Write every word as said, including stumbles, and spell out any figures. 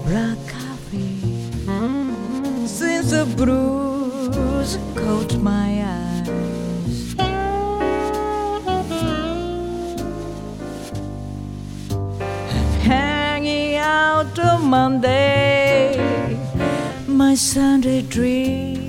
black coffee since the blues caught my eyes. Hanging out on Monday, my Sunday dream